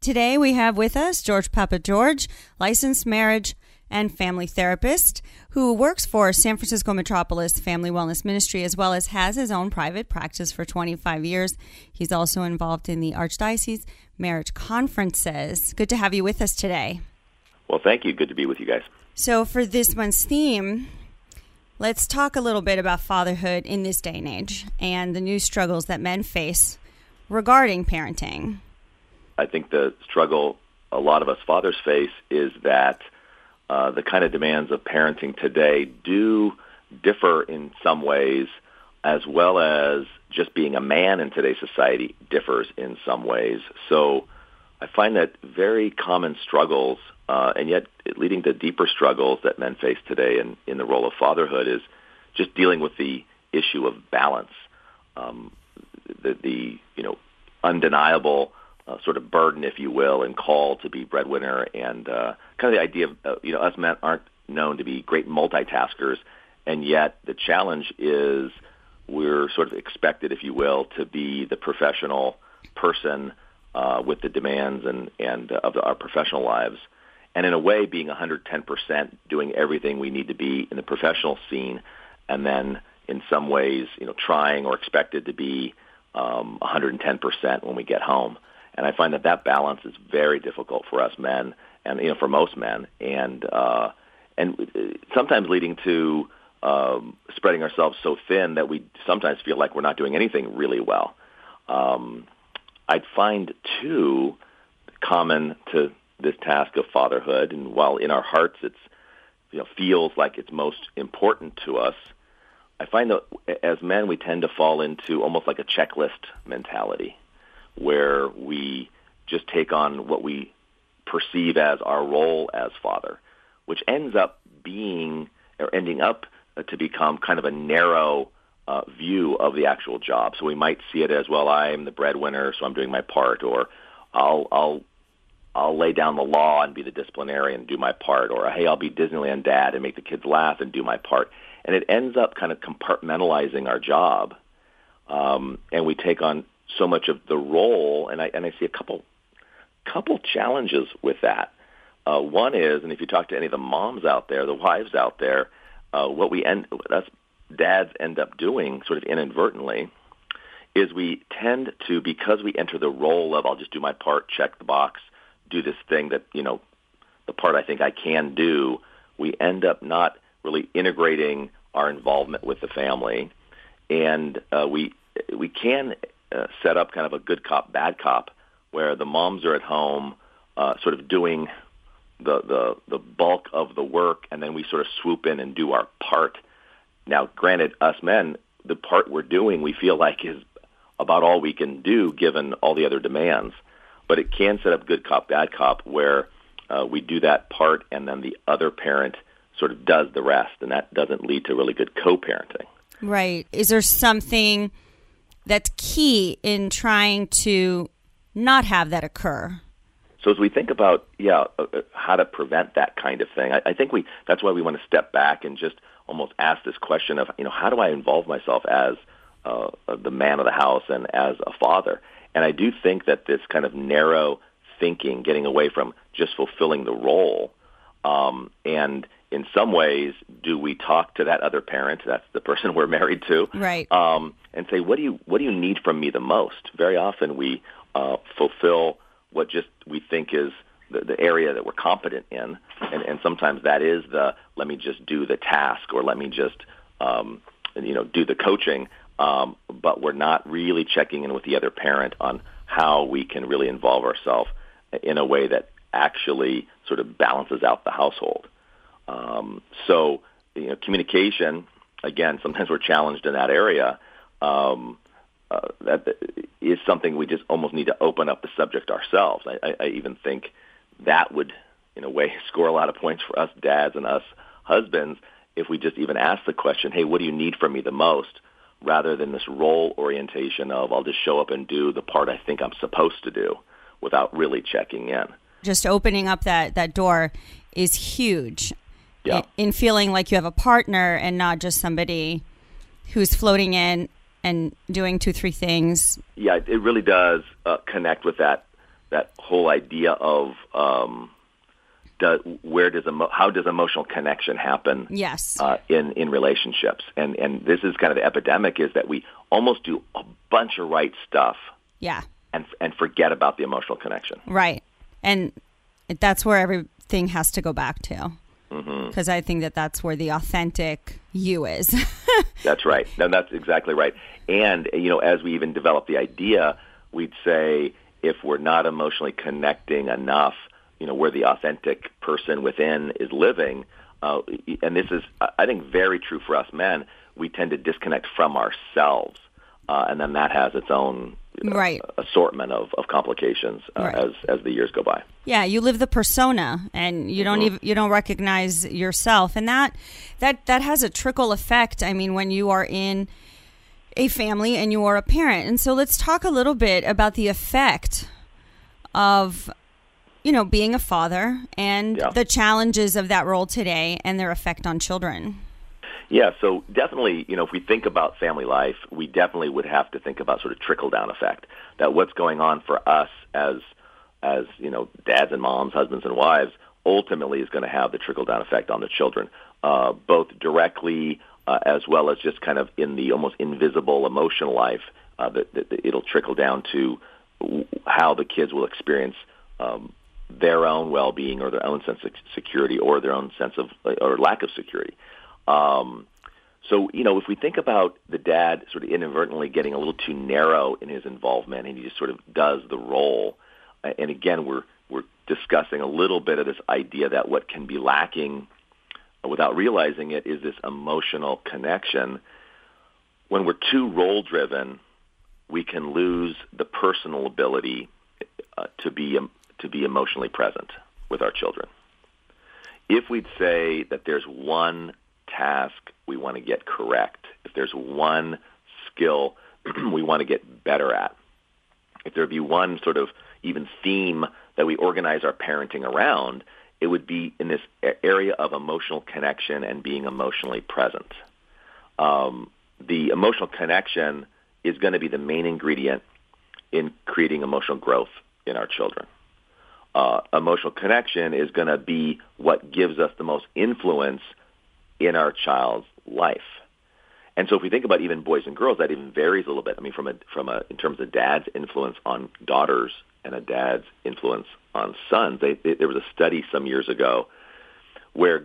Today we have with us George Papageorge, licensed marriage and family therapist who works for San Francisco Metropolis Family Wellness Ministry, as well as has his own private practice for 25 years. He's also involved in the Archdiocese marriage conferences. Good to have you with us today. Well, thank you. Good to be with you guys. So for this month's theme, let's talk a little bit about fatherhood in this day and age and the new struggles that men face regarding parenting. I think the struggle a lot of us fathers face is that the kind of demands of parenting today do differ in some ways, as well as just being a man in today's society differs in some ways. So I find that very common struggles, and yet leading to deeper struggles that men face today in the role of fatherhood is just dealing with the issue of balance, the undeniable sort of burden, if you will, and call to be breadwinner, and kind of the idea of us men aren't known to be great multitaskers, and yet the challenge is we're sort of expected, if you will, to be the professional person with the demands and of our professional lives, and in a way being 110% doing everything we need to be in the professional scene, and then in some ways trying or expected to be 110% when we get home. And I find that balance is very difficult for us men, and for most men, and sometimes leading to spreading ourselves so thin that we sometimes feel like we're not doing anything really well. I'd find too common to this task of fatherhood, and while in our hearts it's feels like it's most important to us, I find that as men we tend to fall into almost like a checklist mentality, where we just take on what we perceive as our role as father, which ending up to become kind of a narrow view of the actual job. So we might see it as, well, I'm the breadwinner, so I'm doing my part, or I'll lay down the law and be the disciplinarian and do my part, or hey, I'll be Disneyland dad and make the kids laugh and do my part. And it ends up kind of compartmentalizing our job, and we take on so much of the role, and I see a couple challenges with that. One is, and if you talk to any of the moms out there, the wives out there, dads end up doing sort of inadvertently is we tend to, because we enter the role of I'll just do my part, check the box, do this thing that the part I think I can do, we end up not really integrating our involvement with the family, and we can set up kind of a good cop, bad cop, where the moms are at home sort of doing the bulk of the work, and then we sort of swoop in and do our part. Now, granted, us men, the part we're doing we feel like is about all we can do given all the other demands, but it can set up good cop, bad cop, where we do that part and then the other parent sort of does the rest, and that doesn't lead to really good co-parenting. Right. Is there something that's key in trying to not have that occur? So as we think about, how to prevent that kind of thing, I think that's why we want to step back and just almost ask this question of, how do I involve myself as the man of the house and as a father? And I do think that this kind of narrow thinking, getting away from just fulfilling the role, and in some ways, do we talk to that other parent, that's the person we're married to, right? And say, what do you need from me the most? Very often we fulfill what just we think is the area that we're competent in, and sometimes that is let me just do the task, or let me just do the coaching, but we're not really checking in with the other parent on how we can really involve ourselves in a way that actually sort of balances out the household. So communication, again, sometimes we're challenged in that area. That is something we just almost need to open up the subject ourselves. I even think that would, in a way, score a lot of points for us dads and us husbands if we just even ask the question, hey, what do you need from me the most, rather than this role orientation of I'll just show up and do the part I think I'm supposed to do without really checking in. Just opening up that door is huge. Yeah. In feeling like you have a partner and not just somebody who's floating in and doing 2-3 things. Yeah, it really does connect with that that whole idea of how does emotional connection happen? Yes. In relationships, and this is kind of the epidemic, is that we almost do a bunch of right stuff. Yeah. And forget about the emotional connection. Right. And that's where everything has to go back to. Because I think that's where the authentic you is. That's right. No, that's exactly right. And, as we even develop the idea, we'd say if we're not emotionally connecting enough, where the authentic person within is living, and this is, I think, very true for us men, we tend to disconnect from ourselves. And then that has its own assortment of complications as the years go by. Yeah, you live the persona, and you don't recognize yourself, and that has a trickle effect. I mean, when you are in a family and you are a parent, and so let's talk a little bit about the effect of being a father and the challenges of that role today and their effect on children. Yeah, so definitely, if we think about family life, we definitely would have to think about sort of trickle-down effect, that what's going on for us as dads and moms, husbands and wives, ultimately is going to have the trickle-down effect on the children, both directly as well as just kind of in the almost invisible emotional life, that it'll trickle down to how the kids will experience their own well-being or their own sense of security or their own sense of or lack of security. So, if we think about the dad sort of inadvertently getting a little too narrow in his involvement and he just sort of does the role, and again, we're discussing a little bit of this idea that what can be lacking without realizing it is this emotional connection. When we're too role-driven, we can lose the personal ability to be emotionally present with our children. If we'd say that there's one task we want to get correct, if there's one skill we want to get better at, if there be one sort of even theme that we organize our parenting around, it would be in this area of emotional connection and being emotionally present. The emotional connection is going to be the main ingredient in creating emotional growth in our children. Emotional connection is going to be what gives us the most influence in our child's life. And so if we think about even boys and girls, that even varies a little bit. I mean, in terms of dad's influence on daughters and a dad's influence on sons, there was a study some years ago where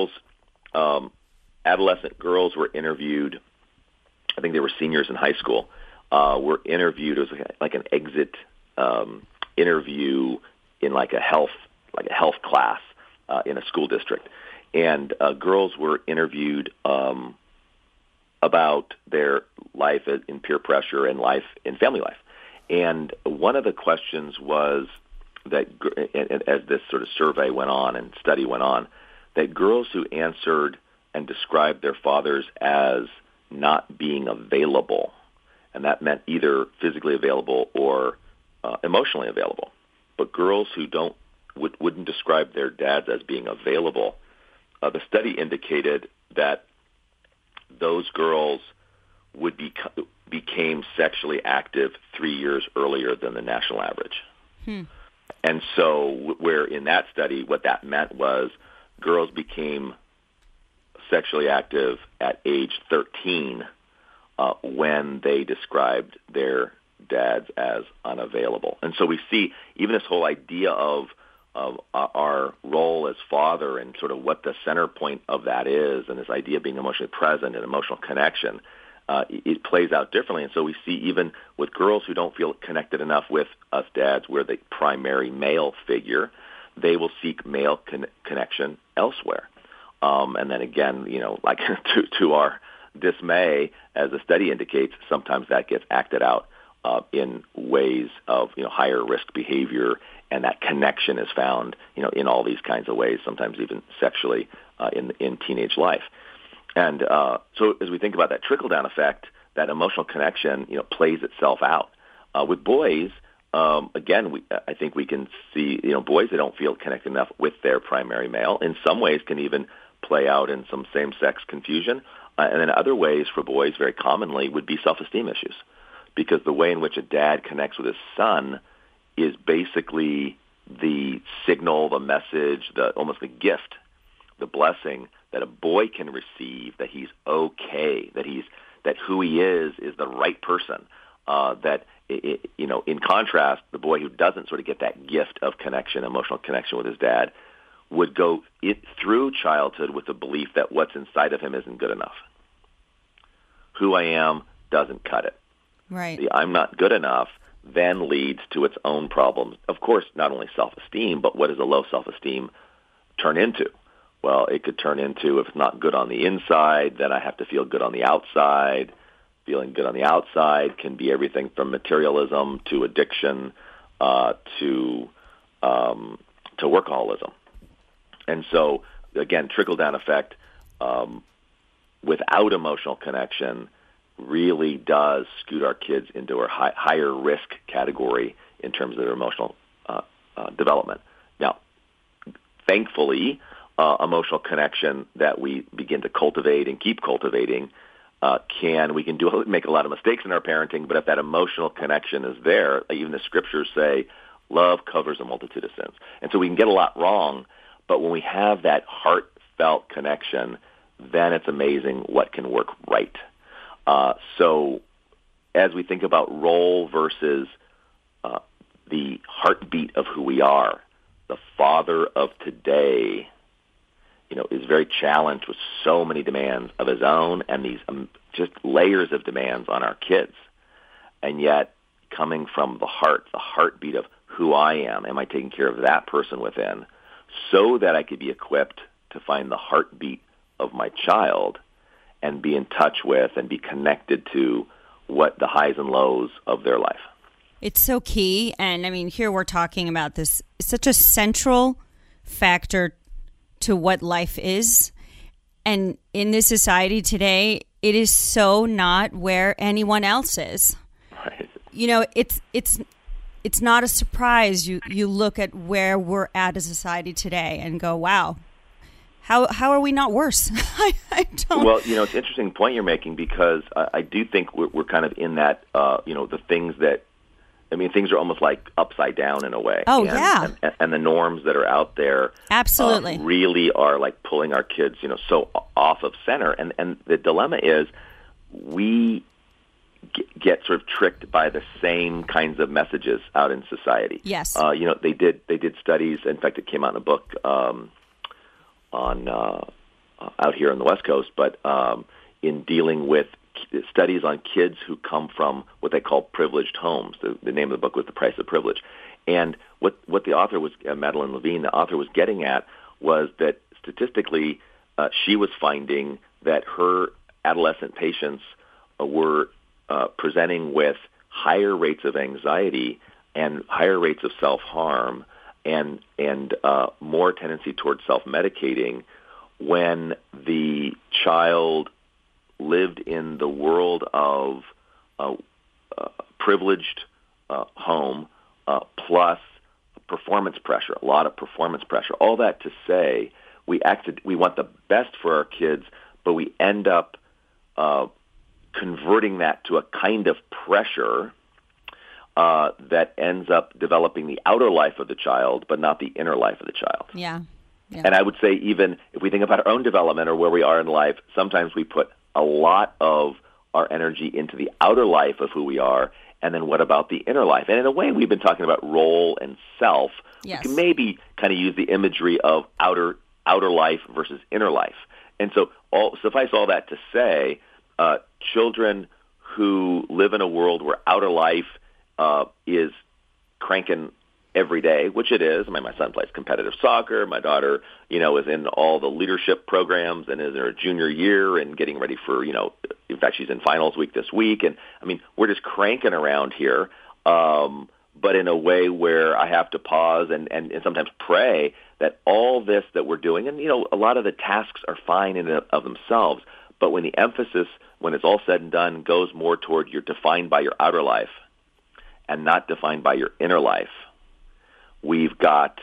adolescent girls were interviewed. I think they were seniors in high school, were interviewed. It was like an exit interview in like a health class in a school district. And girls were interviewed about their life in peer pressure and life in family life. And one of the questions was that, as this sort of survey went on and study went on, that girls who answered and described their fathers as not being available, and that meant either physically available or emotionally available, but girls who wouldn't describe their dads as being available, the study indicated that those girls became sexually active 3 years earlier than the national average. And so where in that study, what that meant was girls became sexually active at age 13 when they described their dads as unavailable. And so we see even this whole idea of our role as father and sort of what the center point of that is, and this idea of being emotionally present and emotional connection, it plays out differently. And so we see even with girls who don't feel connected enough with us dads, we're the primary male figure, they will seek male connection elsewhere. And then again, like to our dismay, as the study indicates, sometimes that gets acted out in ways of higher risk behavior, and that connection is found in all these kinds of ways, sometimes even sexually in teenage life. And so as we think about that trickle-down effect, that emotional connection plays itself out. With boys, again, I think we can see boys that don't feel connected enough with their primary male in some ways can even play out in some same-sex confusion. And then other ways for boys very commonly would be self-esteem issues, because the way in which a dad connects with his son is basically the signal, the message, almost the gift, the blessing that a boy can receive, that he's okay, that who he is the right person. In contrast, the boy who doesn't sort of get that gift of connection, emotional connection with his dad, would go through childhood with the belief that what's inside of him isn't good enough. Who I am doesn't cut it. Right. The I'm not good enough then leads to its own problems. Of course, not only self-esteem, but what does a low self-esteem turn into? Well, it could turn into, if it's not good on the inside, then I have to feel good on the outside. Feeling good on the outside can be everything from materialism to addiction to workaholism. And so, again, trickle-down effect without emotional connection really does scoot our kids into a higher risk category in terms of their emotional development. Now, thankfully, emotional connection that we begin to cultivate and keep cultivating we can make a lot of mistakes in our parenting, but if that emotional connection is there, even the scriptures say, love covers a multitude of sins. And so we can get a lot wrong, but when we have that heartfelt connection, then it's amazing what can work right. So as we think about role versus the heartbeat of who we are, the father of today, is very challenged with so many demands of his own and these just layers of demands on our kids. And yet, coming from the heartbeat of who I am I taking care of that person within so that I could be equipped to find the heartbeat of my child and be in touch with and be connected to what the highs and lows of their life. It's so key. And I mean, here we're talking about this, such a central factor to what life is. And in this society today, it is so not where anyone else is. Right. It's not a surprise. You look at where we're at as a society today and go, wow, how are we not worse? I don't. Well, it's an interesting point you're making because I do think we're kind of in that, the things that, things are almost like upside down in a way. Oh, yeah. And the norms that are out there absolutely really are like pulling our kids, so off of center. And the dilemma is we get sort of tricked by the same kinds of messages out in society. Yes. They did studies. In fact, it came out in a book on out here on the West Coast, but in dealing with studies on kids who come from what they call privileged homes. The name of the book was The Price of Privilege. And what the author was, Madeline Levine, the author was getting at was that statistically she was finding that her adolescent patients were presenting with higher rates of anxiety and higher rates of self-harm and more tendency towards self-medicating when the child lived in the world of privileged home plus performance pressure, a lot of performance pressure. All that to say, we want the best for our kids, but we end up converting that to a kind of pressure that ends up developing the outer life of the child, but not the inner life of the child. Yeah. And I would say even if we think about our own development or where we are in life, sometimes we put a lot of our energy into the outer life of who we are, and then what about the inner life? And in a way, we've been talking about role and self. Yes. We can maybe kind of use the imagery of outer life versus inner life. And so suffice all that to say, children who live in a world where outer life is cranking every day, which it is. My son plays competitive soccer. My daughter, is in all the leadership programs and is in her junior year and getting ready for, in fact, she's in finals week this week. And, we're just cranking around here, but in a way where I have to pause and sometimes pray that all this that we're doing, and, a lot of the tasks are fine in and of themselves, but when the emphasis, when it's all said and done, goes more toward you're defined by your outer life and not defined by your inner life, we've got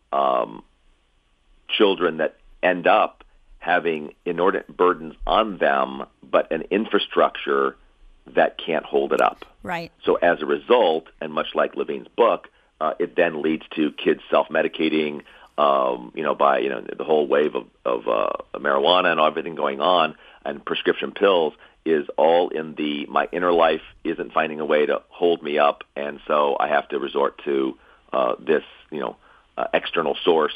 children that end up having inordinate burdens on them, but an infrastructure that can't hold it up. Right. So as a result, and much like Levine's book, it then leads to kids self-medicating, by the whole wave of marijuana and everything going on, and prescription pills is all in my inner life isn't finding a way to hold me up, and so I have to resort to this external source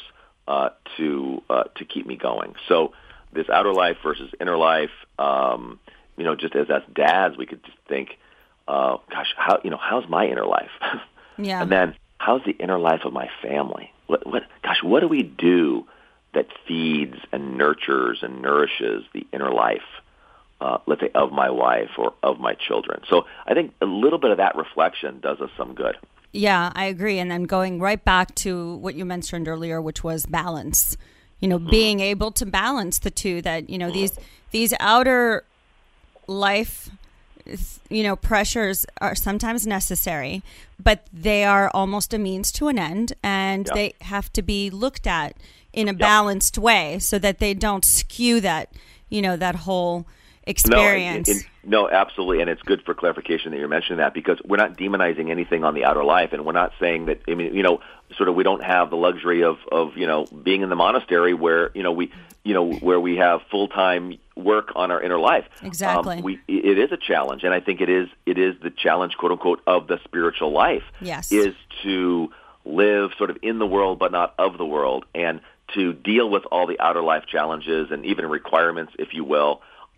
to keep me going. So this outer life versus inner life, just as us dads, we could just think, how's my inner life? Yeah. And then how's the inner life of my family? What do we do that feeds and nurtures and nourishes the inner life, let's say, of my wife or of my children? So I think a little bit of that reflection does us some good. Yeah, I agree. And then going right back to what you mentioned earlier, which was balance, being able to balance the two, that, these outer life pressures are sometimes necessary, but they are almost a means to an end, and they have to be looked at in a balanced way so that they don't skew that, that whole experience. No, absolutely. And it's good for clarification that you're mentioning that, because we're not demonizing anything on the outer life, and we're not saying that, we don't have the luxury of being in the monastery where, where we have full-time work on our inner life. Exactly. It is a challenge, and I think it is the challenge, quote unquote, of the spiritual life. Yes. Is to live sort of in the world but not of the world, and to deal with all the outer life challenges and even requirements, if you will,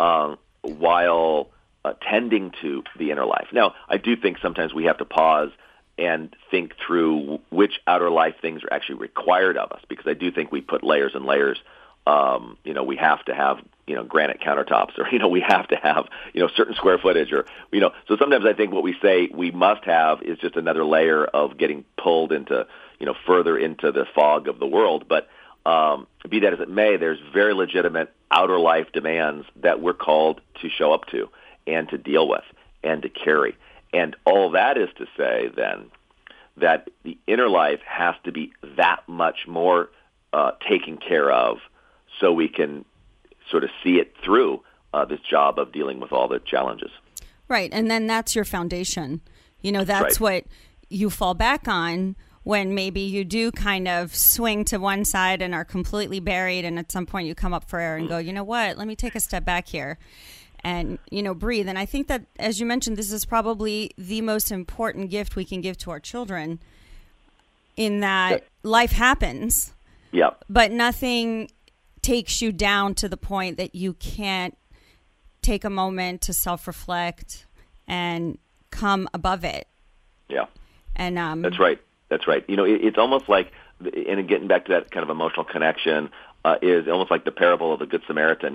while tending to the inner life. Now, I do think sometimes we have to pause and think through which outer life things are actually required of us, because I do think we put layers and layers. We have to have, granite countertops, or, we have to have, certain square footage, or, so sometimes I think what we say we must have is just another layer of getting pulled into, further into the fog of the world. But be that as it may, there's very legitimate outer life demands that we're called to show up to and to deal with and to carry. And all that is to say, then, that the inner life has to be that much more taken care of so we can sort of see it through this job of dealing with all the challenges. Right. And then that's your foundation. That's what you fall back on when maybe you do kind of swing to one side and are completely buried, and at some point you come up for air and go, you know what, let me take a step back here and, breathe. And I think that, as you mentioned, this is probably the most important gift we can give to our children, in that life happens, but nothing takes you down to the point that you can't take a moment to self-reflect and come above it. Yeah. And That's right. It's almost like, and getting back to that kind of emotional connection, is almost like the parable of the Good Samaritan.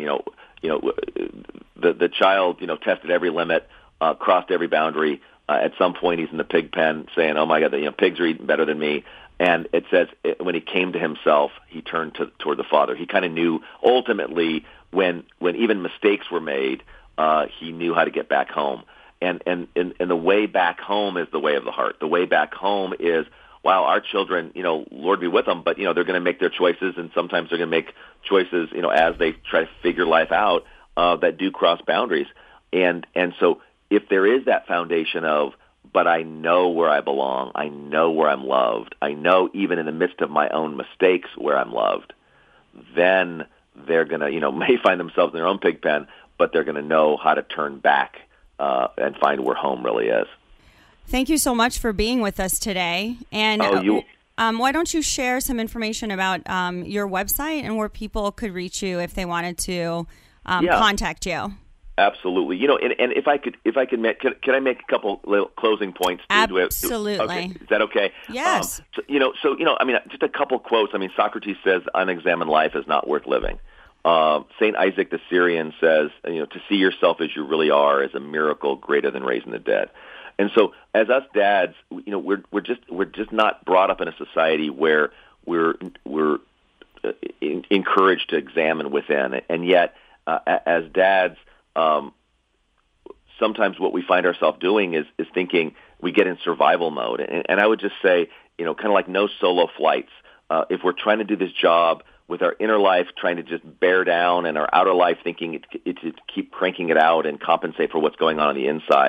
The child, tested every limit, crossed every boundary. At some point, he's in the pig pen saying, "Oh my God, pigs are eating better than me." And it says when he came to himself, he turned toward the Father. He kind of knew ultimately when even mistakes were made, he knew how to get back home. And the way back home is the way of the heart. The way back home is, wow, our children, Lord be with them, but, they're going to make their choices, and sometimes they're going to make choices, as they try to figure life out, that do cross boundaries. And so if there is that foundation of, but I know where I belong, I know where I'm loved, I know even in the midst of my own mistakes where I'm loved, then they're going to, may find themselves in their own pig pen, but they're going to know how to turn back and find where home really is. Thank you so much for being with us today. And why don't you share some information about your website and where people could reach you if they wanted to contact you? Absolutely. And if I could can I make a couple little closing points? Absolutely. Okay. Is that okay? Yes. Just a couple quotes. Socrates says, "Unexamined life is not worth living." Saint Isaac the Syrian says, "To see yourself as you really are is a miracle greater than raising the dead." And so, as us dads, we're just not brought up in a society where we're encouraged to examine within, and yet as dads, sometimes what we find ourselves doing is thinking we get in survival mode, and I would just say, kind of like no solo flights. If we're trying to do this job with our inner life trying to just bear down, and our outer life thinking it to keep cranking it out and compensate for what's going on the inside,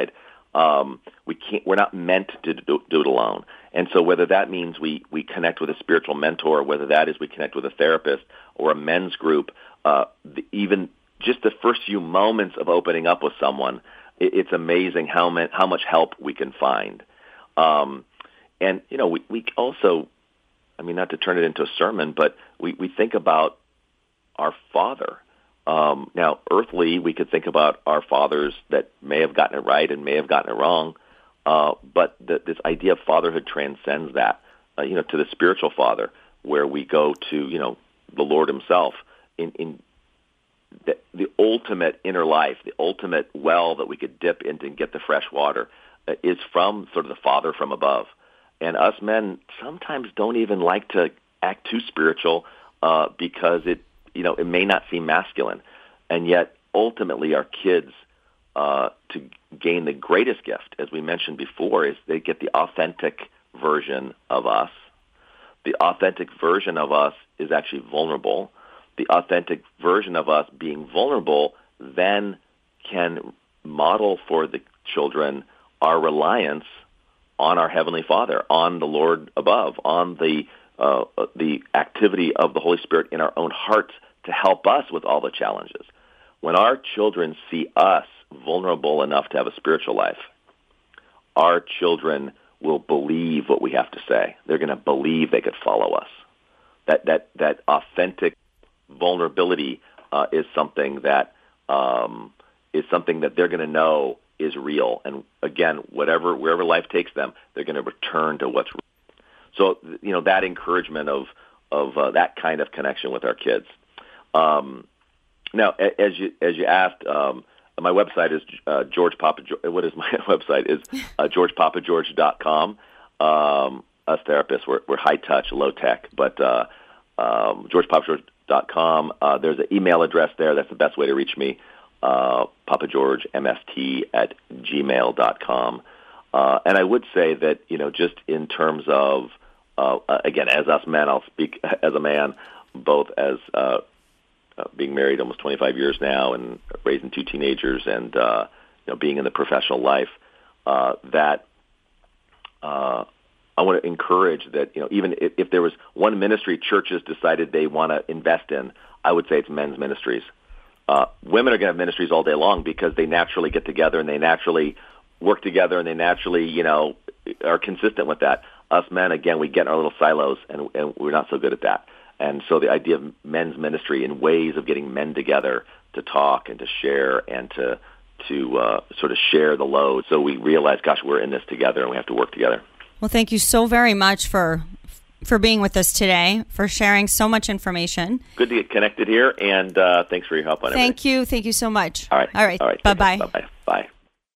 We're not meant to do it alone. And so whether that means we connect with a spiritual mentor, whether that is we connect with a therapist or a men's group, even just the first few moments of opening up with someone, it's amazing how much help we can find. And, we also, not to turn it into a sermon, but we think about our Father. Now, earthly, we could think about our fathers that may have gotten it right and may have gotten it wrong, but this idea of fatherhood transcends that, to the spiritual Father, where we go to, the Lord himself in the ultimate inner life, the ultimate well that we could dip into and get the fresh water is from sort of the Father from above. And us men sometimes don't even like to act too spiritual because it may not seem masculine. And yet, ultimately, our kids, to gain the greatest gift, as we mentioned before, is they get the authentic version of us. The authentic version of us is actually vulnerable. The authentic version of us being vulnerable then can model for the children our reliance on our Heavenly Father, on the Lord above, on the activity of the Holy Spirit in our own hearts to help us with all the challenges. When our children see us vulnerable enough to have a spiritual life, our children will believe what we have to say. They're going to believe they could follow us. That authentic vulnerability is something that they're going to know is real. And again, wherever life takes them, they're going to return to what's real. So that encouragement of that kind of connection with our kids. Now, as you asked, my website is George Papa. What is my website? Is GeorgePapaGeorge.com. Us therapists, we're high touch, low tech, but GeorgePapaGeorge.com. There's an email address there. That's the best way to reach me. PapaGeorgeMST@gmail.com. And I would say that just in terms of again, as us men, I'll speak as a man, both as being married almost 25 years now and raising 2 teenagers and being in the professional life, that I want to encourage that even if there was one ministry churches decided they want to invest in, I would say it's men's ministries. Women are going to have ministries all day long because they naturally get together and they naturally work together and they naturally are consistent with that. Us men, again, we get in our little silos and we're not so good at that. And so the idea of men's ministry and ways of getting men together to talk and to share and to sort of share the load, so we realize, gosh, we're in this together and we have to work together. Well, thank you so very much for being with us today, for sharing so much information. Good to get connected here, and thanks for your help on everything. Thank you so much. All right. Bye-bye. Bye-bye.